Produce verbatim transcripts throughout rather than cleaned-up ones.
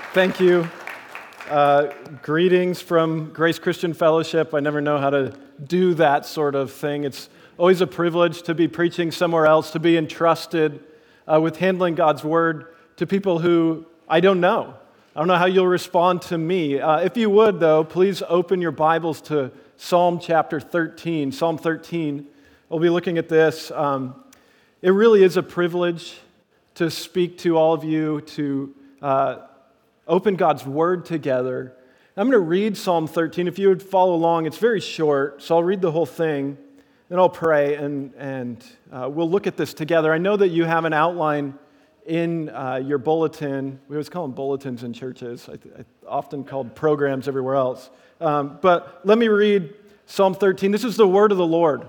Thank you. Uh, greetings from Grace Christian Fellowship. I never know how to do that sort of thing. It's always a privilege to be preaching somewhere else, to be entrusted uh, with handling God's Word to people who I don't know. I don't know how you'll respond to me. Uh, if you would, though, please open your Bibles to Psalm chapter thirteen. Psalm thirteen. We'll be looking at this. Um, it really is a privilege to speak to all of you, to uh, open God's Word together. I'm going to read Psalm thirteen. If you would follow along, it's very short, so I'll read the whole thing, then I'll pray, and, and uh, we'll look at this together. I know that you have an outline in uh, your bulletin. We always call them bulletins in churches. I, I often called programs everywhere else. Um, but let me read Psalm thirteen. This is the word of the Lord.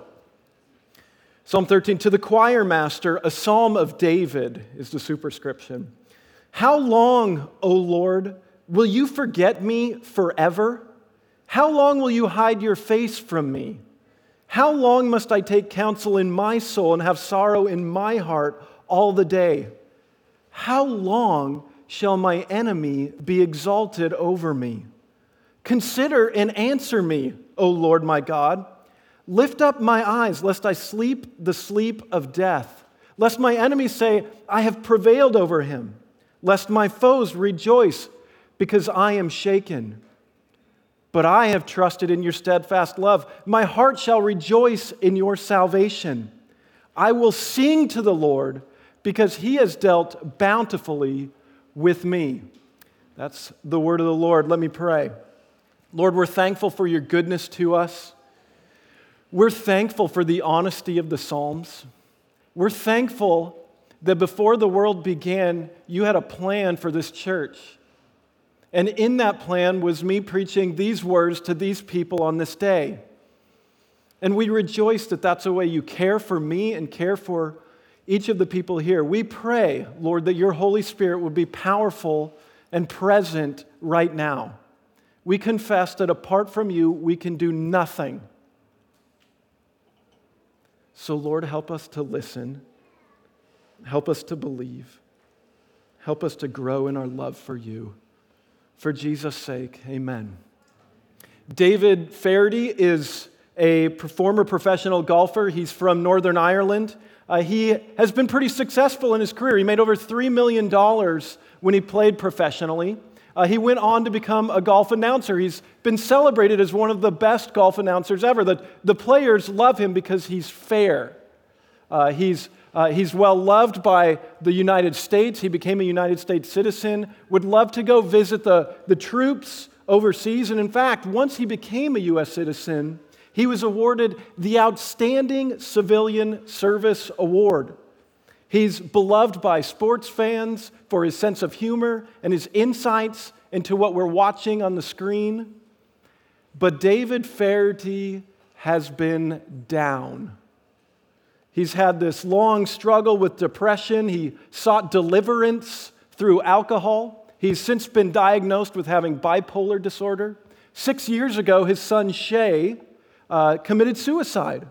Psalm thirteen, to the choir master, a psalm of David is the superscription. How long, O Lord, will you forget me forever? How long will you hide your face from me? How long must I take counsel in my soul and have sorrow in my heart all the day? How long shall my enemy be exalted over me? Consider and answer me, O Lord my God. Lift up my eyes, lest I sleep the sleep of death, lest my enemies say, I have prevailed over him. Lest my foes rejoice because I am shaken. But I have trusted in your steadfast love. My heart shall rejoice in your salvation. I will sing to the Lord because he has dealt bountifully with me. That's the word of the Lord. Let me pray. Lord, we're thankful for your goodness to us. We're thankful for the honesty of the Psalms. We're thankful that before the world began, you had a plan for this church. And in that plan was me preaching these words to these people on this day. And we rejoice that that's the way you care for me and care for each of the people here. We pray, Lord, that your Holy Spirit would be powerful and present right now. We confess that apart from you, we can do nothing. So, Lord, help us to listen. Help us to believe. Help us to grow in our love for you. For Jesus' sake, amen. David Feherty is a former professional golfer. He's from Northern Ireland. Uh, he has been pretty successful in his career. He made over three million dollars when he played professionally. Uh, he went on to become a golf announcer. He's been celebrated as one of the best golf announcers ever. The, the players love him because he's fair. Uh, he's Uh, he's well loved by the United States. He became a United States citizen, would love to go visit the, the troops overseas. And in fact, once he became a U S citizen, he was awarded the Outstanding Civilian Service Award. He's beloved by sports fans for his sense of humor and his insights into what we're watching on the screen. But David Feherty has been down. He's had this long struggle with depression. He sought deliverance through alcohol. He's since been diagnosed with having bipolar disorder. Six years ago, his son Shay uh, committed suicide.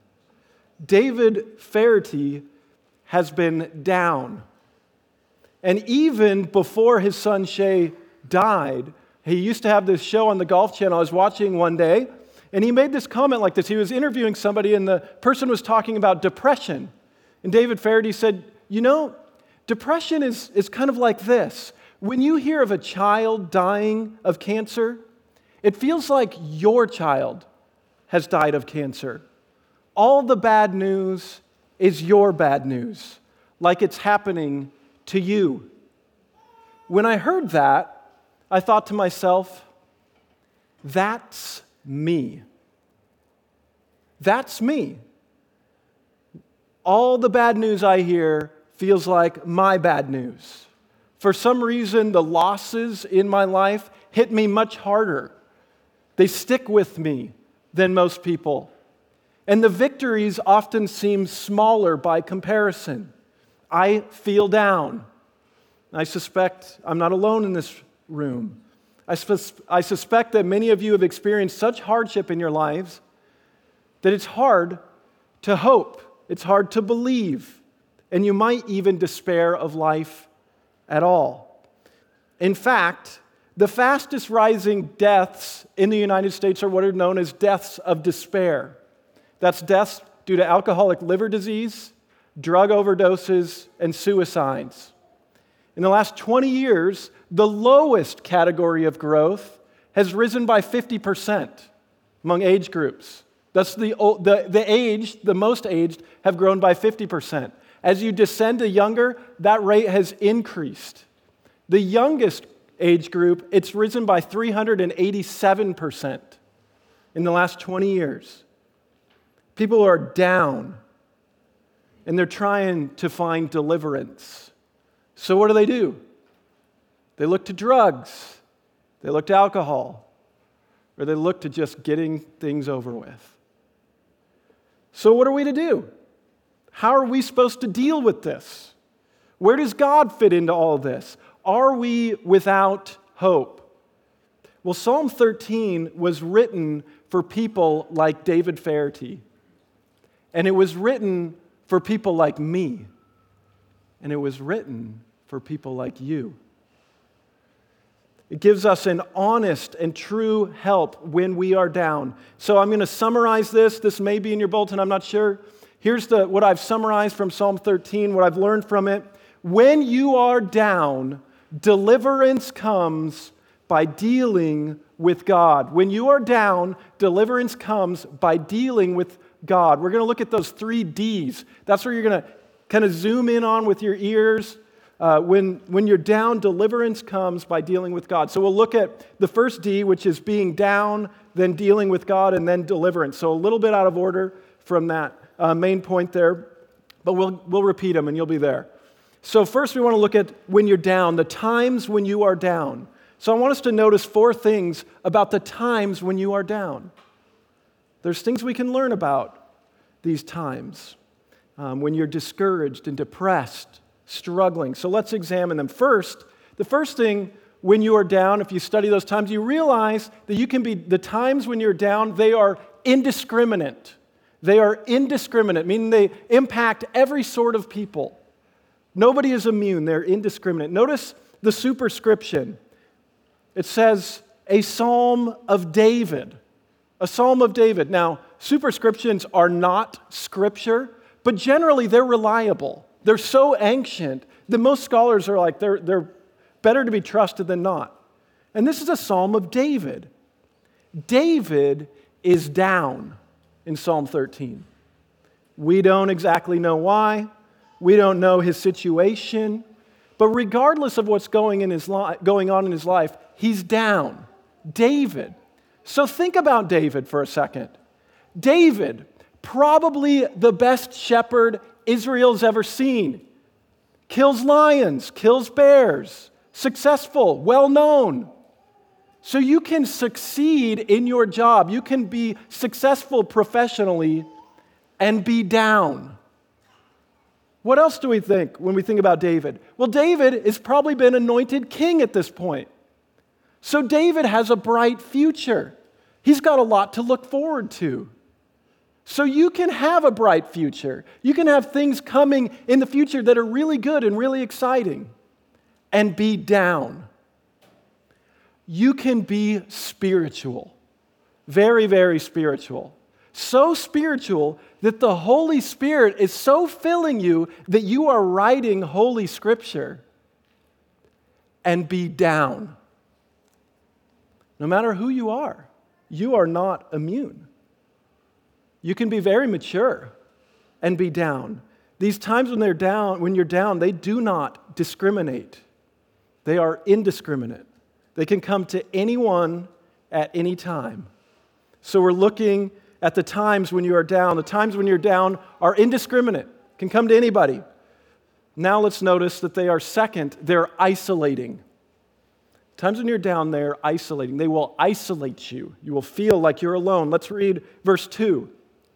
David Feherty has been down. And even before his son Shay died, he used to have this show on the Golf Channel I was watching one day, and he made this comment like this. He was interviewing somebody, and the person was talking about depression. And David Feherty said, you know, depression is, is kind of like this. When you hear of a child dying of cancer, it feels like your child has died of cancer. All the bad news is your bad news, like it's happening to you. When I heard that, I thought to myself, that's me. That's me. All the bad news I hear feels like my bad news. For some reason, the losses in my life hit me much harder. They stick with me than most people. And the victories often seem smaller by comparison. I feel down. I suspect I'm not alone in this room. I, sus- I suspect that many of you have experienced such hardship in your lives that it's hard to hope, it's hard to believe, and you might even despair of life at all. In fact, the fastest rising deaths in the United States are what are known as deaths of despair. That's deaths due to alcoholic liver disease, drug overdoses, and suicides. In the last twenty years, the lowest category of growth has risen by fifty percent among age groups. That's the, the, the age, the most aged, have grown by fifty percent. As you descend to younger, that rate has increased. The youngest age group, it's risen by three hundred eighty-seven percent in the last twenty years. People are down, and they're trying to find deliverance. So what do they do? They look to drugs, they look to alcohol, or they look to just getting things over with. So what are we to do? How are we supposed to deal with this? Where does God fit into all this? Are we without hope? Well, Psalm thirteen was written for people like David Faherty. And it was written for people like me. And it was written for people like you. It gives us an honest and true help when we are down. So I'm going to summarize this. This may be in your bulletin, I'm not sure. Here's the, what I've summarized from Psalm thirteen, what I've learned from it. When you are down, deliverance comes by dealing with God. When you are down, deliverance comes by dealing with God. We're going to look at those three D's. That's where you're going to kind of zoom in on with your ears. Uh, when, when you're down, deliverance comes by dealing with God. So we'll look at the first D, which is being down, then dealing with God, and then deliverance. So a little bit out of order from that uh, main point there, but we'll, we'll repeat them and you'll be there. So first we want to look at when you're down, the times when you are down. So I want us to notice four things about the times when you are down. There's things we can learn about these times um, when you're discouraged and depressed, struggling. So let's examine them. First, the first thing when you are down, if you study those times, you realize that you can be, the times when you're down, they are indiscriminate. They are indiscriminate, meaning they impact every sort of people. Nobody is immune. They're indiscriminate. Notice the superscription. It says, a psalm of David. A psalm of David. Now, superscriptions are not scripture, but generally they're reliable. They're so ancient that most scholars are like, they're, they're better to be trusted than not. And this is a psalm of David. David is down in Psalm thirteen. We don't exactly know why. We don't know his situation. But regardless of what's going, in his li- going on in his life, he's down. David. So think about David for a second. David, probably the best shepherd Israel's ever seen. Kills lions, kills bears, successful, well-known. So you can succeed in your job. You can be successful professionally and be down. What else do we think when we think about David? Well, David has probably been anointed king at this point. So David has a bright future. He's got a lot to look forward to. So you can have a bright future. You can have things coming in the future that are really good and really exciting and be down. You can be spiritual. Very, very spiritual. So spiritual that the Holy Spirit is so filling you that you are writing Holy Scripture and be down. No matter who you are, you are not immune. You can be very mature and be down. These times when they're down, when you're down, they do not discriminate. They are indiscriminate. They can come to anyone at any time. So we're looking at the times when you are down. The times when you're down are indiscriminate, can come to anybody. Now let's notice that they are second, they're isolating. Times when you're down, they're isolating. They will isolate you. You will feel like you're alone. Let's read verse two.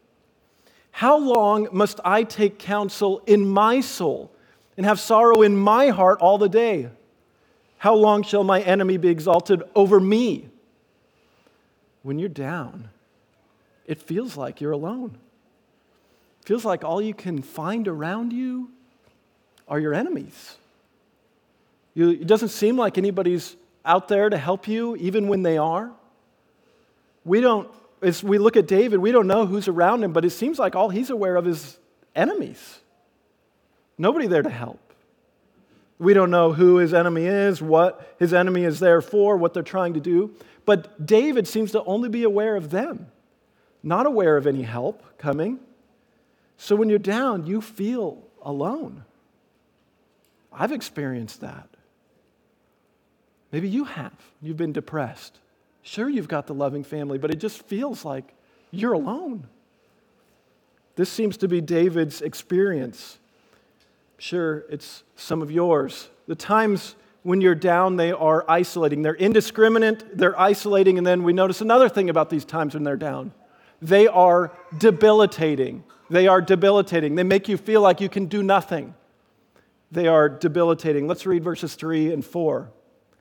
How long must I take counsel in my soul and have sorrow in my heart all the day? How long shall my enemy be exalted over me? When you're down, it feels like you're alone. It feels like all you can find around you are your enemies. You, it doesn't seem like anybody's out there to help you, even when they are. We don't, as we look at David, we don't know who's around him, but it seems like all he's aware of is enemies. Nobody there to help. We don't know who his enemy is, what his enemy is there for, what they're trying to do. But David seems to only be aware of them, not aware of any help coming. So when you're down, you feel alone. I've experienced that. Maybe you have. You've been depressed. Sure, you've got the loving family, but it just feels like you're alone. This seems to be David's experience. Sure, it's some of yours. The times when you're down, they are isolating. They're indiscriminate, they're isolating, and then we notice another thing about these times when they're down. They are debilitating. They are debilitating. They make you feel like you can do nothing. They are debilitating. Let's read verses three and four.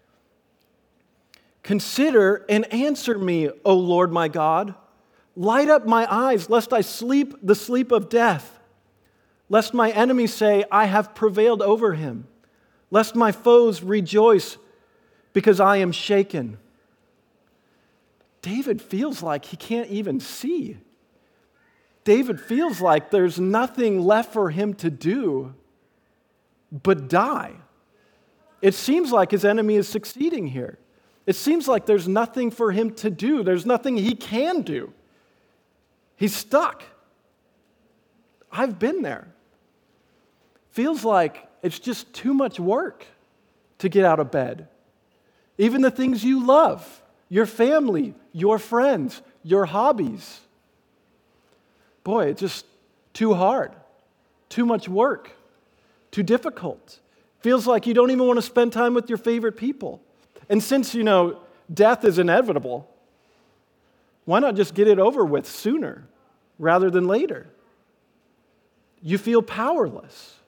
Consider and answer me, O Lord my God. Light up my eyes, lest I sleep the sleep of death. Lest my enemies say, I have prevailed over him. Lest my foes rejoice because I am shaken. David feels like he can't even see. David feels like there's nothing left for him to do but die. It seems like his enemy is succeeding here. It seems like there's nothing for him to do. There's nothing he can do. He's stuck. I've been there. Feels like it's just too much work to get out of bed. Even the things you love, your family, your friends, your hobbies. Boy, it's just too hard, too much work, too difficult. Feels like you don't even want to spend time with your favorite people. And since, you know, death is inevitable, why not just get it over with sooner rather than later? You feel powerless.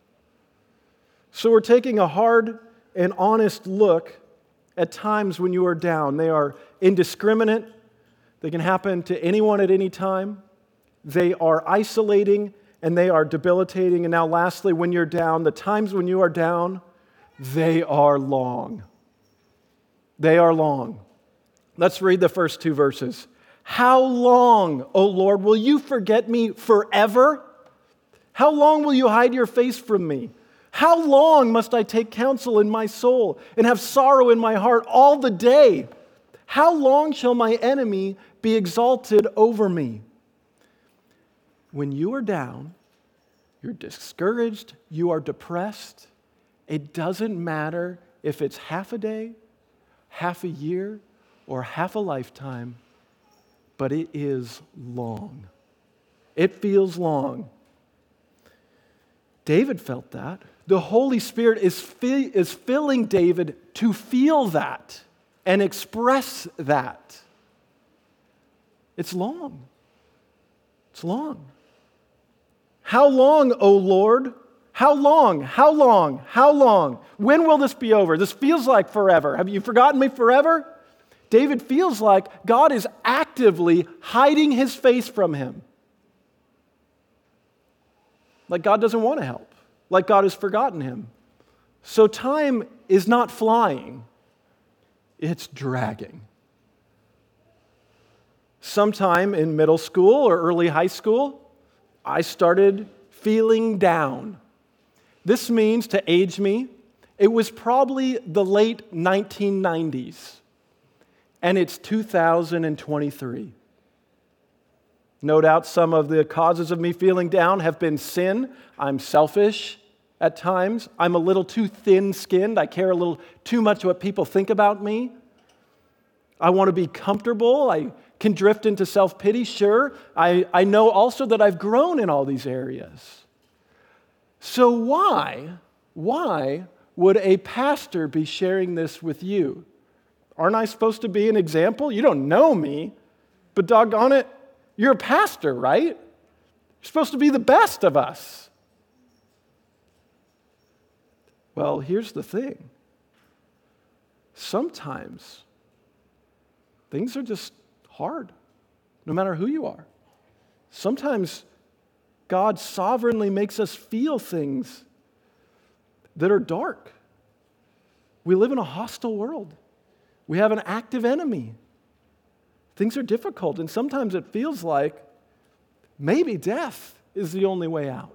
So we're taking a hard and honest look at times when you are down. They are indiscriminate. They can happen to anyone at any time. They are isolating and they are debilitating. And now lastly, when you're down, the times when you are down, they are long. They are long. Let's read the first two verses. How long, O Lord, will you forget me forever? How long will you hide your face from me? How long must I take counsel in my soul and have sorrow in my heart all the day? How long shall my enemy be exalted over me? When you are down, you're discouraged, you are depressed, it doesn't matter if it's half a day, half a year, or half a lifetime, but it is long. It feels long. David felt that. The Holy Spirit is, fi- is filling David to feel that and express that. It's long. It's long. How long, O Lord? How long? How long? How long? When will this be over? This feels like forever. Have you forgotten me forever? David feels like God is actively hiding his face from him. Like God doesn't want to help. Like God has forgotten him. So time is not flying. It's dragging. Sometime in middle school or early high school, I started feeling down. This means, to age me, it was probably the late nineteen nineties, and it's two thousand twenty-three. No doubt some of the causes of me feeling down have been sin. I'm selfish at times. I'm a little too thin-skinned. I care a little too much what people think about me. I want to be comfortable. I can drift into self-pity, sure. I, I know also that I've grown in all these areas. So why, why would a pastor be sharing this with you? Aren't I supposed to be an example? You don't know me, but doggone it, you're a pastor, right? You're supposed to be the best of us. Well, here's the thing. Sometimes things are just hard, no matter who you are. Sometimes God sovereignly makes us feel things that are dark. We live in a hostile world. We have an active enemy. Things are difficult, and sometimes it feels like maybe death is the only way out.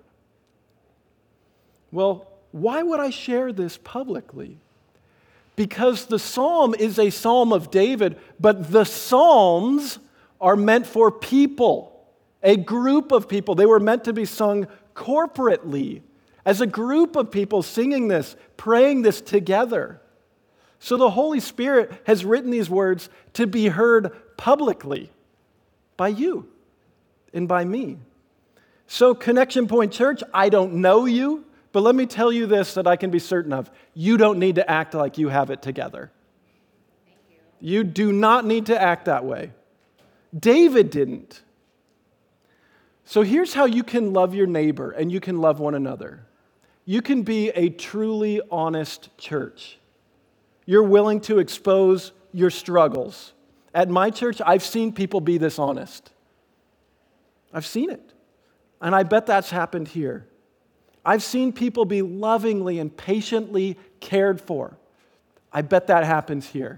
Well, why would I share this publicly? Because the psalm is a psalm of David, but the psalms are meant for people, a group of people. They were meant to be sung corporately, as a group of people singing this, praying this together. So the Holy Spirit has written these words to be heard publicly by you and by me. So Connection Point Church, I don't know you, but let me tell you this that I can be certain of. You don't need to act like you have it together. Thank you. You do not need to act that way. David didn't. So here's how you can love your neighbor and you can love one another. You can be a truly honest church. You're willing to expose your struggles. At my church, I've seen people be this honest. I've seen it. And I bet that's happened here. I've seen people be lovingly and patiently cared for. I bet that happens here.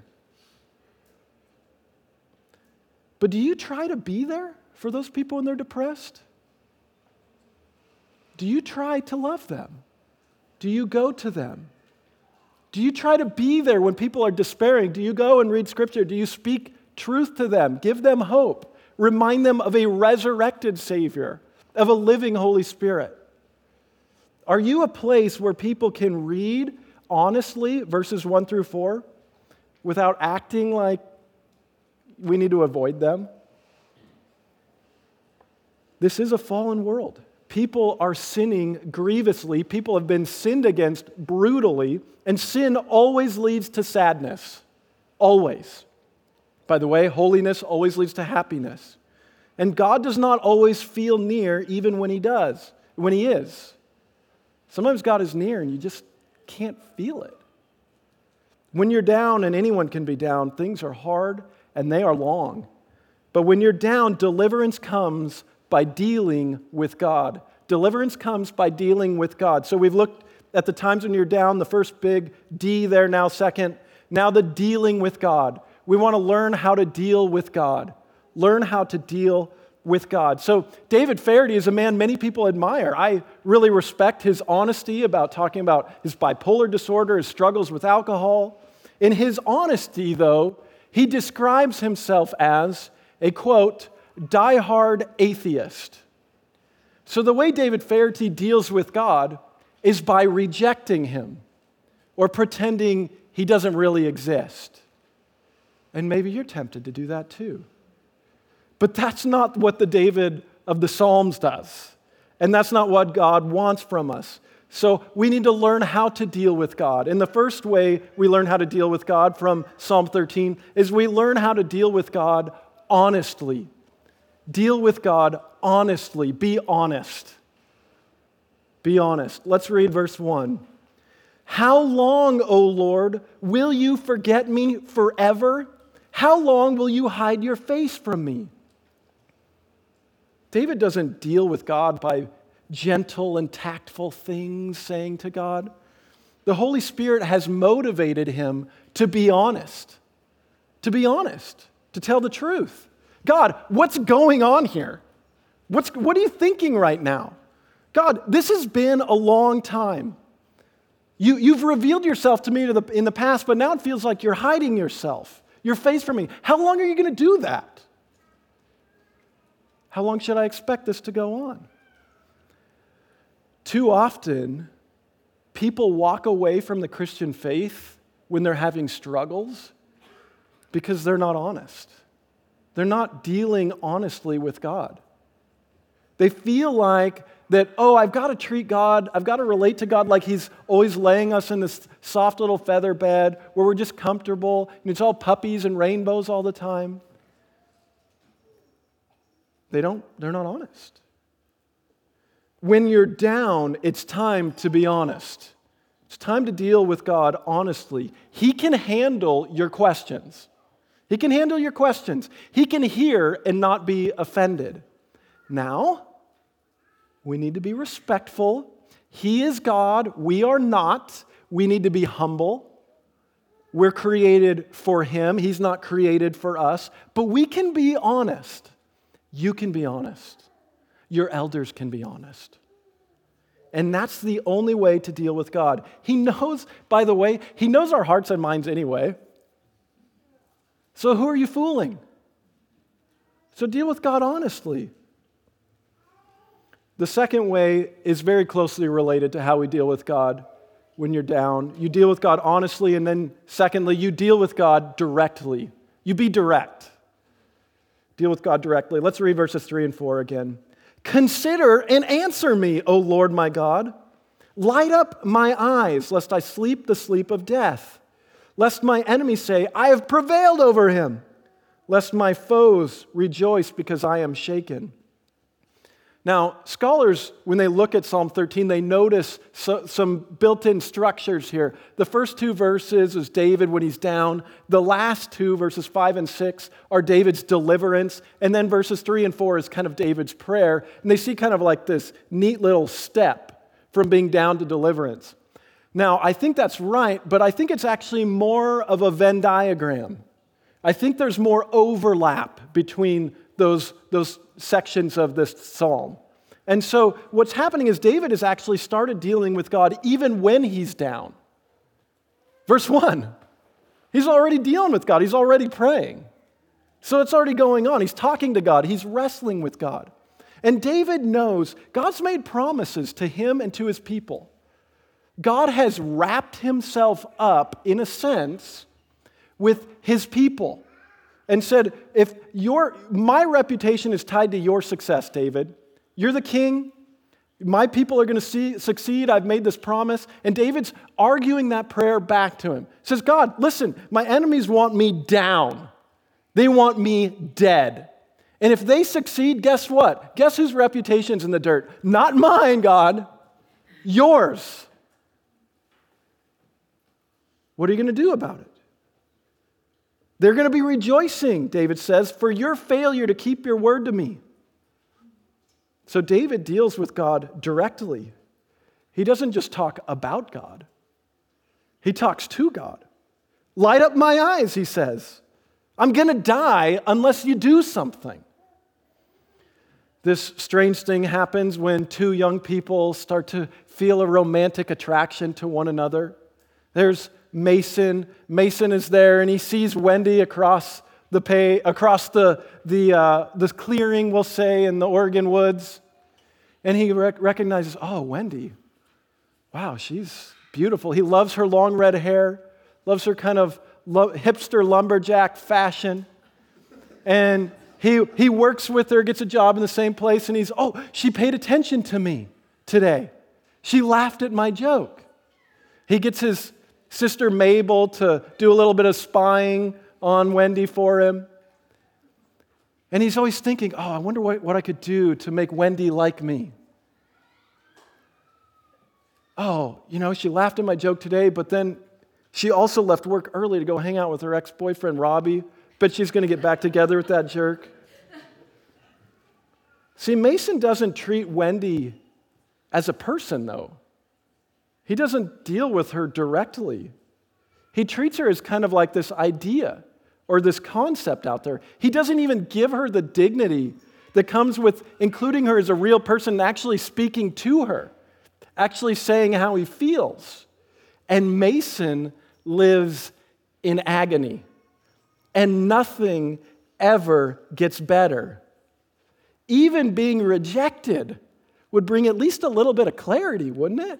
But do you try to be there for those people when they're depressed? Do you try to love them? Do you go to them? Do you try to be there when people are despairing? Do you go and read Scripture? Do you speak truth to them? Give them hope. Remind them of a resurrected Savior, of a living Holy Spirit. Are you a place where people can read honestly verses one through four without acting like we need to avoid them? This is a fallen world. People are sinning grievously. People have been sinned against brutally, and sin always leads to sadness. Always. By the way, holiness always leads to happiness. And God does not always feel near even when He does, when He is. Sometimes God is near and you just can't feel it. When you're down, and anyone can be down, things are hard and they are long. But when you're down, deliverance comes by dealing with God. Deliverance comes by dealing with God. So we've looked at the times when you're down, the first big D there, now second. Now the dealing with God. We want to learn how to deal with God. Learn how to deal with God. So David Faraday is a man many people admire. I really respect his honesty about talking about his bipolar disorder, his struggles with alcohol. In his honesty, though, he describes himself as a, quote, diehard atheist. So the way David Faraday deals with God is by rejecting Him or pretending He doesn't really exist. And maybe you're tempted to do that too. But that's not what the David of the Psalms does. And that's not what God wants from us. So we need to learn how to deal with God. And the first way we learn how to deal with God from Psalm thirteen is we learn how to deal with God honestly. Deal with God honestly. Be honest. Be honest. Let's read verse one. How long, O Lord, will you forget me forever? How long will you hide your face from me? David doesn't deal with God by gentle and tactful things saying to God. The Holy Spirit has motivated him to be honest. To be honest. To tell the truth. God, what's going on here? What's, what are you thinking right now? God, this has been a long time. You, you've revealed yourself to me to the, in the past, but now it feels like you're hiding yourself, your face from me. How long are you going to do that? How long should I expect this to go on? Too often, people walk away from the Christian faith when they're having struggles because they're not honest. They're not dealing honestly with God. They feel like that, oh, I've got to treat God, I've got to relate to God like He's always laying us in this soft little feather bed where we're just comfortable, and it's all puppies and rainbows all the time. They don't, they're not honest. When you're down, it's time to be honest. It's time to deal with God honestly. He can handle your questions. He can handle your questions. He can hear and not be offended. Now, we need to be respectful. He is God. We are not. We need to be humble. We're created for him. He's not created for us. But we can be honest. You can be honest. Your elders can be honest. And that's the only way to deal with God. He knows, by the way, he knows our hearts and minds anyway. So who are you fooling? So deal with God honestly. The second way is very closely related to how we deal with God when you're down. You deal with God honestly, and then secondly, you deal with God directly. You be direct. Deal with God directly. Let's read verses three and four again. Consider and answer me, O Lord my God. Light up my eyes, lest I sleep the sleep of death. Lest my enemies say, I have prevailed over him. Lest my foes rejoice because I am shaken. Now, scholars, when they look at Psalm thirteen, they notice so, some built-in structures here. The first two verses is David when he's down. The last two, verses five and six, are David's deliverance. And then verses three and four is kind of David's prayer. And they see kind of like this neat little step from being down to deliverance. Now, I think that's right, but I think it's actually more of a Venn diagram. I think there's more overlap between those, those sections of this psalm. And so what's happening is David has actually started dealing with God even when he's down. Verse one, he's already dealing with God. He's already praying. So it's already going on. He's talking to God. He's wrestling with God. And David knows God's made promises to him and to his people. God has wrapped himself up, in a sense, with his people. And said, if your my reputation is tied to your success, David, you're the king, my people are going to see, succeed, I've made this promise. And David's arguing that prayer back to him. He says, God, listen, my enemies want me down. They want me dead. And if they succeed, guess what? Guess whose reputation's in the dirt? Not mine, God. Yours. What are you going to do about it? They're going to be rejoicing, David says, for your failure to keep your word to me. So David deals with God directly. He doesn't just talk about God. He talks to God. Light up my eyes, he says. I'm going to die unless you do something. This strange thing happens when two young people start to feel a romantic attraction to one another. There's Mason. Mason is there, and he sees Wendy across the pay, across the the uh, the clearing, we'll say, in the Oregon woods, and he rec- recognizes, oh, Wendy. Wow, she's beautiful. He loves her long red hair, loves her kind of lo- hipster lumberjack fashion, and he he works with her, gets a job in the same place, and he's, oh, she paid attention to me today. She laughed at my joke. He gets his sister Mabel to do a little bit of spying on Wendy for him. And he's always thinking, oh, I wonder what, what I could do to make Wendy like me. Oh, you know, she laughed at my joke today, but then she also left work early to go hang out with her ex-boyfriend, Robbie. Bet she's going to get back together with that jerk. See, Mason doesn't treat Wendy as a person, though. He doesn't deal with her directly. He treats her as kind of like this idea or this concept out there. He doesn't even give her the dignity that comes with including her as a real person, actually speaking to her, actually saying how he feels. And Mason lives in agony, and nothing ever gets better. Even being rejected would bring at least a little bit of clarity, wouldn't it?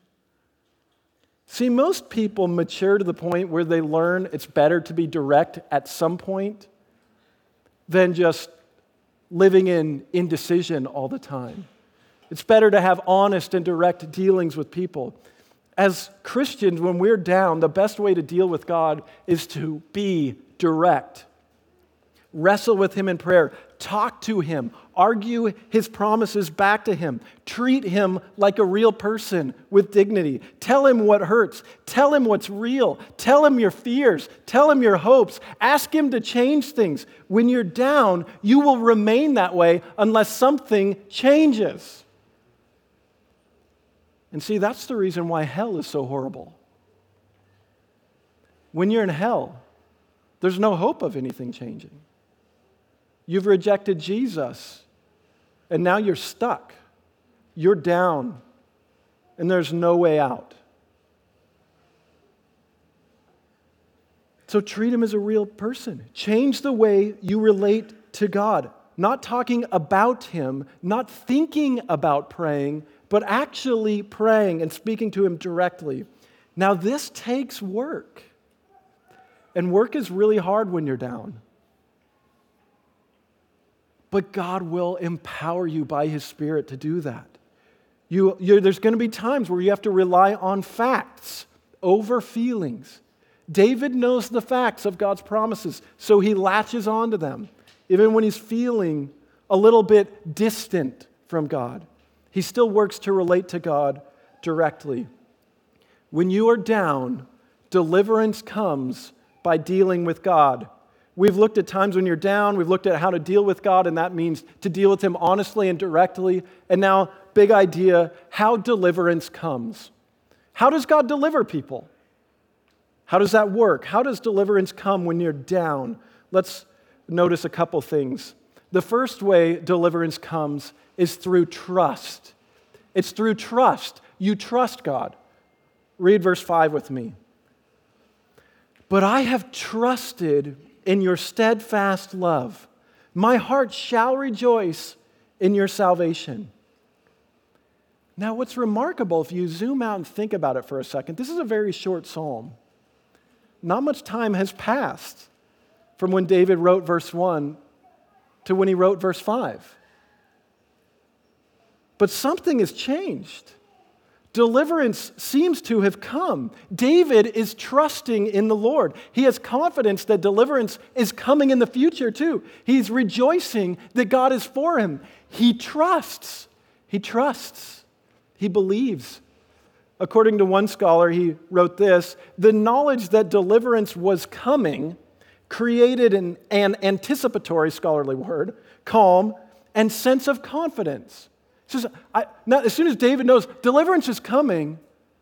See, most people mature to the point where they learn it's better to be direct at some point than just living in indecision all the time. It's better to have honest and direct dealings with people. As Christians, when we're down, the best way to deal with God is to be direct. Wrestle with him in prayer. Talk to him. Argue his promises back to him. Treat him like a real person with dignity. Tell him what hurts. Tell him what's real. Tell him your fears. Tell him your hopes. Ask him to change things. When you're down, you will remain that way unless something changes. And see, that's the reason why hell is so horrible. when you're in hell, there's no hope of anything changing. You've rejected Jesus, and now you're stuck. You're down, and there's no way out. So treat him as a real person. Change the way you relate to God. Not talking about him, not thinking about praying, but actually praying and speaking to him directly. Now, this takes work. And work is really hard when you're down. But God will empower you by his Spirit to do that. You, you, there's going to be times where you have to rely on facts over feelings. David knows the facts of God's promises, so he latches onto them, even when he's feeling a little bit distant from God. He still works to relate to God directly. When you are down, deliverance comes by dealing with God. We've looked at times when you're down, we've looked at how to deal with God, and that means to deal with him honestly and directly. And now, big idea, how deliverance comes. How does God deliver people? How does that work? How does deliverance come when you're down? Let's notice a couple things. The first way deliverance comes is through trust. It's through trust. You trust God. Read verse five with me. But I have trusted in your steadfast love. My heart shall rejoice in your salvation. Now, what's remarkable, if you zoom out and think about it for a second, this is a very short psalm. Not much time has passed from when David wrote verse one to when he wrote verse five. But something has changed. Deliverance seems to have come. David is trusting in the Lord. He has confidence that deliverance is coming in the future too. He's rejoicing that God is for him. He trusts. He trusts. He believes. According to one scholar, he wrote this: the knowledge that deliverance was coming created an, an anticipatory, scholarly word, calm, and sense of confidence. He says, I, now, as soon as David knows deliverance is coming,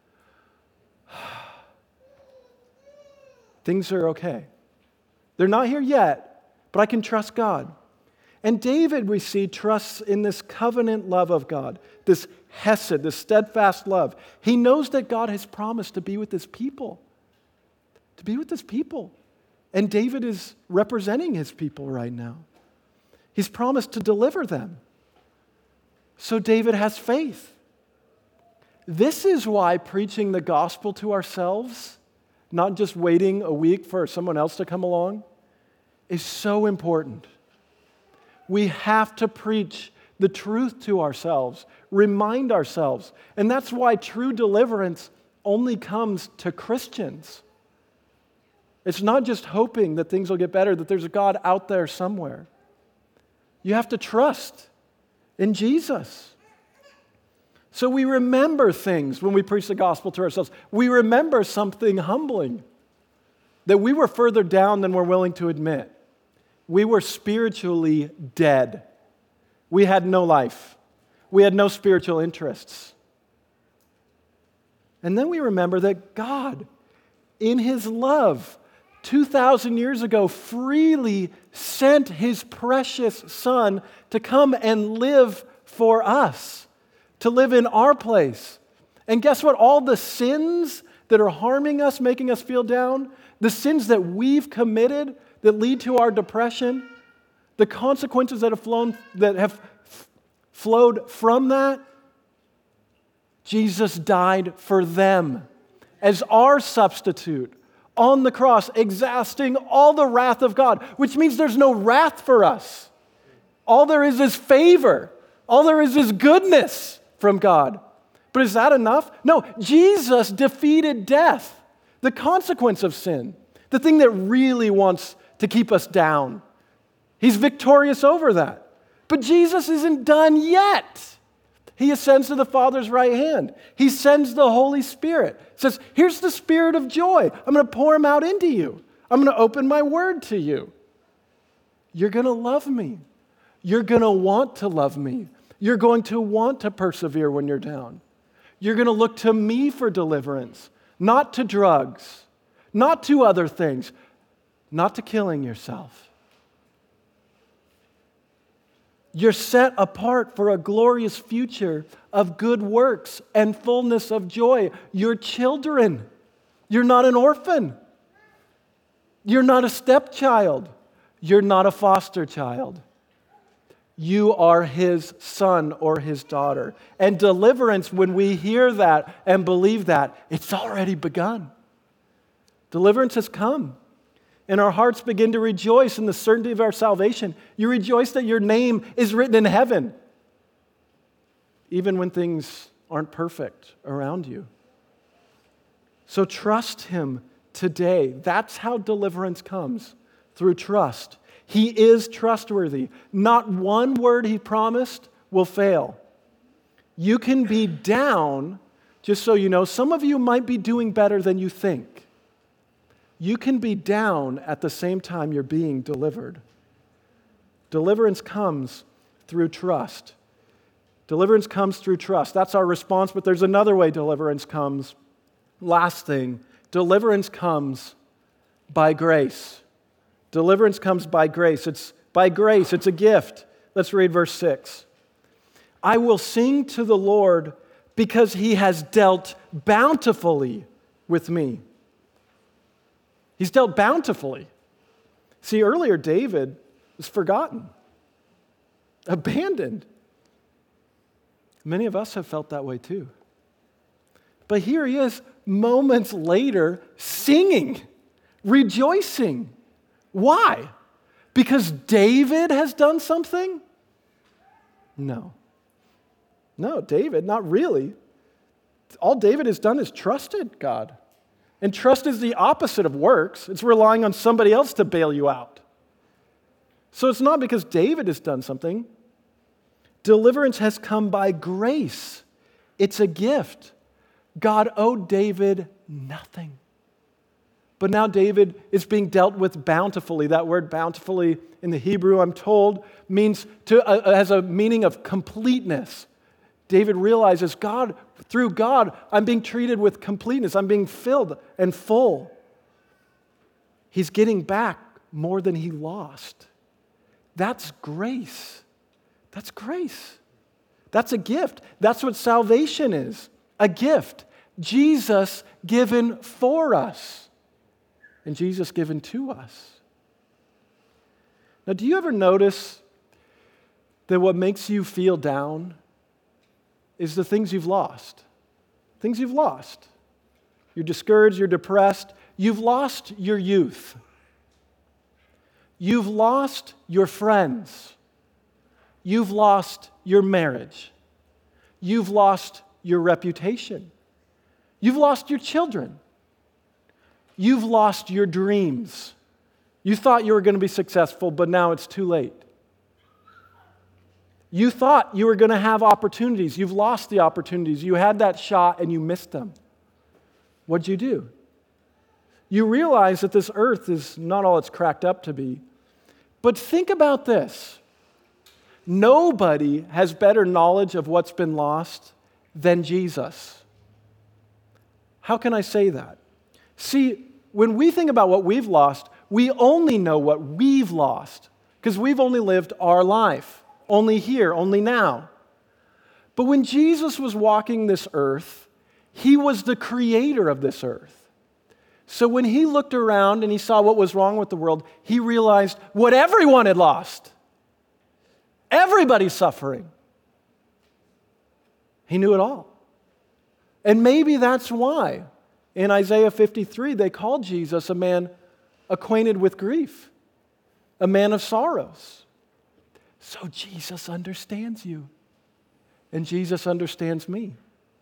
things are okay. They're not here yet, but I can trust God. And David, we see, trusts in this covenant love of God, this hesed, this steadfast love. He knows that God has promised to be with his people, to be with his people. And David is representing his people right now. He's promised to deliver them. So David has faith. This is why preaching the gospel to ourselves, not just waiting a week for someone else to come along, is so important. We have to preach the truth to ourselves, remind ourselves. And that's why true deliverance only comes to Christians. It's not just hoping that things will get better, that there's a God out there somewhere. You have to trust in Jesus. So we remember things when we preach the gospel to ourselves. We remember something humbling, that we were further down than we're willing to admit. We were spiritually dead. We had no life. We had no spiritual interests. And then we remember that God, in his love, two thousand years ago, freely sent his precious Son to come and live for us, to live in our place. And guess what? All the sins that are harming us, making us feel down, the sins that we've committed that lead to our depression, the consequences that have flown, that have f- flowed from that, Jesus died for them as our substitute on the cross, exhausting all the wrath of God, which means there's no wrath for us. All there is is favor. All there is is goodness from God. But is that enough? No, Jesus defeated death, the consequence of sin, the thing that really wants to keep us down. He's victorious over that. But Jesus isn't done yet. He ascends to the Father's right hand. He sends the Holy Spirit. Says, here's the Spirit of joy. I'm going to pour him out into you. I'm going to open my word to you. You're going to love me. You're going to want to love me. You're going to want to persevere when you're down. You're going to look to me for deliverance, not to drugs, not to other things, not to killing yourself. You're set apart for a glorious future of good works and fullness of joy. You're children. You're not an orphan. You're not a stepchild. You're not a foster child. You are His son or His daughter. And deliverance, when we hear that and believe that, it's already begun. Deliverance has come. And our hearts begin to rejoice in the certainty of our salvation. You rejoice that your name is written in heaven, even when things aren't perfect around you. So trust Him today. That's how deliverance comes, through trust. He is trustworthy. Not one word He promised will fail. You can be down, just so you know, some of you might be doing better than you think. You can be down at the same time you're being delivered. Deliverance comes through trust. Deliverance comes through trust. That's our response, but there's another way deliverance comes. Last thing, deliverance comes by grace. Deliverance comes by grace. It's by grace. It's a gift. Let's read verse six. I will sing to the Lord because He has dealt bountifully with me. He's dealt bountifully. See, earlier David was forgotten, abandoned. Many of us have felt that way too. But here he is, moments later, singing, rejoicing. Why? Because David has done something? No. No, David, not really. All David has done is trusted God. And trust is the opposite of works. It's relying on somebody else to bail you out. So it's not because David has done something. Deliverance has come by grace. It's a gift. God owed David nothing. But now David is being dealt with bountifully. That word bountifully in the Hebrew, I'm told, means to uh, has a meaning of completeness. David realizes, God, through God, I'm being treated with completeness. I'm being filled and full. He's getting back more than he lost. That's grace. That's grace. That's a gift. That's what salvation is, a gift. Jesus given for us, and Jesus given to us. Now, do you ever notice that what makes you feel down is the things you've lost. Things you've lost. You're discouraged, you're depressed. You've lost your youth. You've lost your friends. You've lost your marriage. You've lost your reputation. You've lost your children. You've lost your dreams. You thought you were going to be successful, but now it's too late. You thought you were going to have opportunities. You've lost the opportunities. You had that shot and you missed them. What'd you do? You realize that this earth is not all it's cracked up to be. But think about this. Nobody has better knowledge of what's been lost than Jesus. How can I say that? See, when we think about what we've lost, we only know what we've lost because we've only lived our life. Only here, only now. But when Jesus was walking this earth, He was the creator of this earth. So when He looked around and He saw what was wrong with the world, He realized what everyone had lost. Everybody's suffering. He knew it all. And maybe that's why in Isaiah fifty-three they called Jesus a man acquainted with grief, a man of sorrows. So Jesus understands you, and Jesus understands me.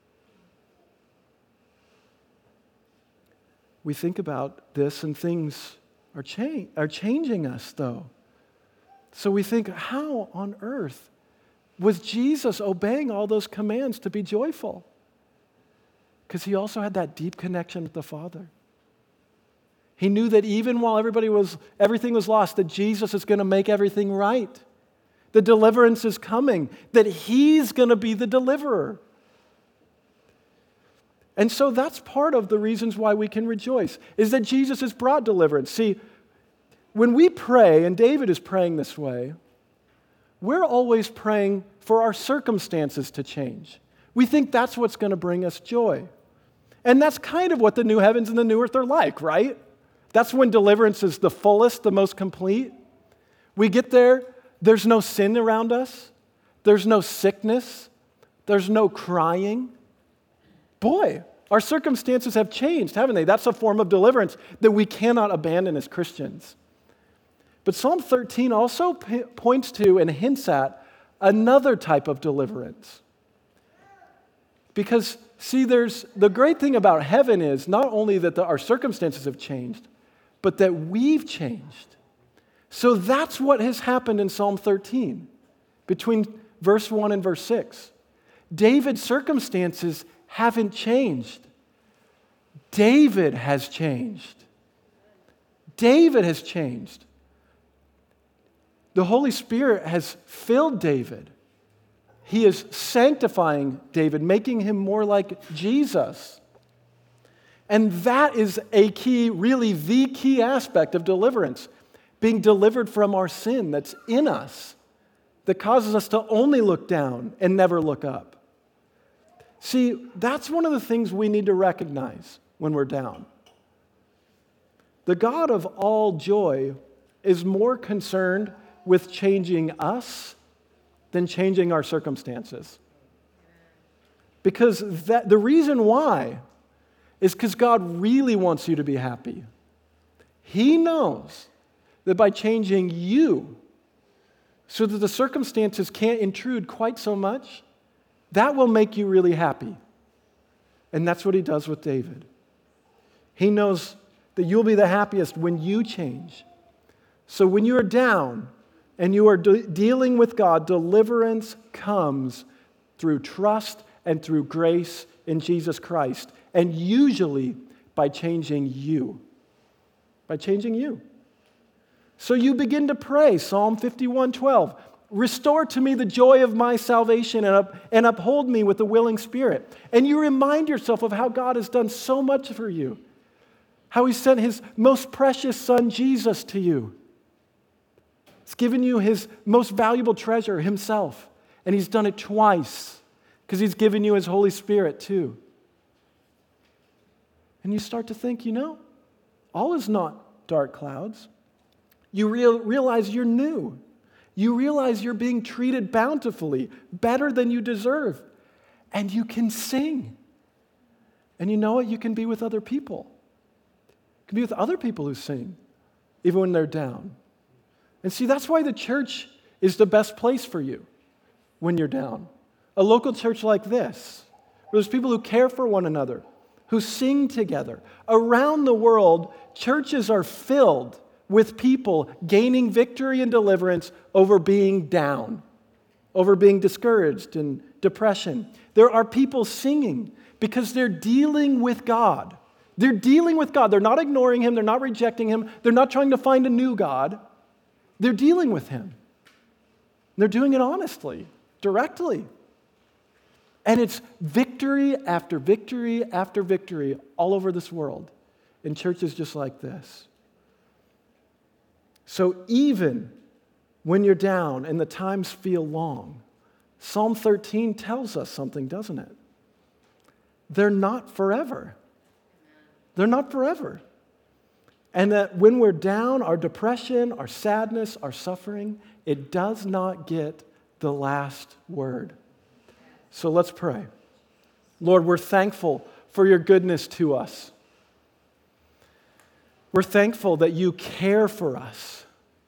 We think about this, and things are, cha- are changing us, though. So we think, how on earth was Jesus obeying all those commands to be joyful? Because He also had that deep connection with the Father. He knew that even while everybody was, everything was lost, that Jesus is going to make everything right. The deliverance is coming, that He's going to be the deliverer. And so that's part of the reasons why we can rejoice, is that Jesus has brought deliverance. See, when we pray, and David is praying this way, we're always praying for our circumstances to change. We think that's what's going to bring us joy. And that's kind of what the new heavens and the new earth are like, right? That's when deliverance is the fullest, the most complete. We get there, there's no sin around us, there's no sickness, there's no crying. Boy, our circumstances have changed, haven't they? That's a form of deliverance that we cannot abandon as Christians. But Psalm thirteen also p- points to and hints at another type of deliverance. Because, see, there's the great thing about heaven is not only that the, our circumstances have changed, but that we've changed. So that's what has happened in Psalm thirteen, between verse one and verse six. David's circumstances haven't changed. David has changed. David has changed. The Holy Spirit has filled David. He is sanctifying David, making him more like Jesus. And that is a key, really the key aspect of deliverance, being delivered from our sin that's in us, that causes us to only look down and never look up. See, that's one of the things we need to recognize when we're down. The God of all joy is more concerned with changing us than changing our circumstances. Because that, the reason why is because God really wants you to be happy. He knows that by changing you so that the circumstances can't intrude quite so much, that will make you really happy. And that's what he does with David. He knows that you'll be the happiest when you change. So when you are down and you are de- dealing with God, deliverance comes through trust and through grace in Jesus Christ, and usually by changing you. By changing you. So you begin to pray, Psalm fifty-one twelve. Restore to me the joy of my salvation and, up, and uphold me with a willing spirit. And you remind yourself of how God has done so much for you. How he sent his most precious son, Jesus, to you. He's given you his most valuable treasure, himself. And he's done it twice because he's given you his Holy Spirit too. And you start to think, you know, all is not dark clouds. You real, realize you're new. You realize you're being treated bountifully, better than you deserve. And you can sing. And you know what? You can be with other people. You can be with other people who sing, even when they're down. And see, that's why the church is the best place for you when you're down. A local church like this, where there's people who care for one another, who sing together. Around the world, churches are filled with people gaining victory and deliverance over being down, over being discouraged and depression. There are people singing because they're dealing with God. They're dealing with God. They're not ignoring him. They're not rejecting him. They're not trying to find a new God. They're dealing with him. They're doing it honestly, directly. And it's victory after victory after victory all over this world in churches just like this. So even when you're down and the times feel long, Psalm thirteen tells us something, doesn't it? They're not forever. They're not forever. And that when we're down, our depression, our sadness, our suffering, it does not get the last word. So let's pray. Lord, we're thankful for your goodness to us. We're thankful that you care for us.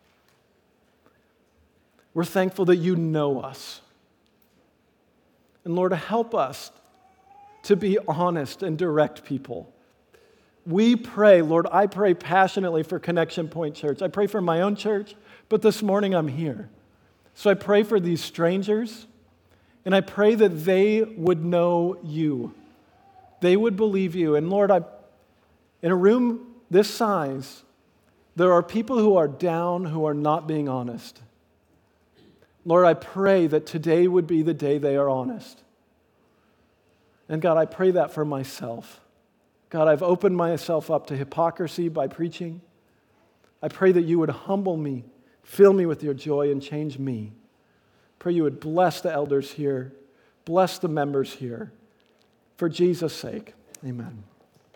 We're thankful that you know us. And Lord, help us to be honest and direct people. We pray, Lord, I pray passionately for Connection Point Church. I pray for my own church, but this morning I'm here. So I pray for these strangers, and I pray that they would know you. They would believe you. And Lord, I, in a room this size, there are people who are down who are not being honest. Lord, I pray that today would be the day they are honest. And God, I pray that for myself. God, I've opened myself up to hypocrisy by preaching. I pray that you would humble me, fill me with your joy, and change me. Pray you would bless the elders here, bless the members here. For Jesus' sake, amen.